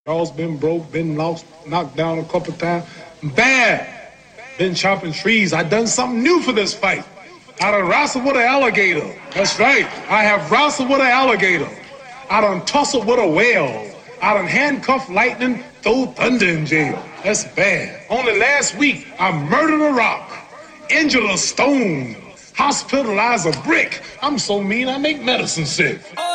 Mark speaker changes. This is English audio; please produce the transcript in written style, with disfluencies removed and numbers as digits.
Speaker 1: Y'all's been broke, been lost, knocked down a couple times. Bad. Been chopping trees. I done something new for this fight. I done wrestled with an alligator. That's right. I have wrestled with an alligator. I done tussled with a whale. I done handcuffed lightning, throw thunder in jail. That's bad. Only last week, I murdered a rock, injured a stone, hospitalized a brick. I'm so mean, I make medicine sick.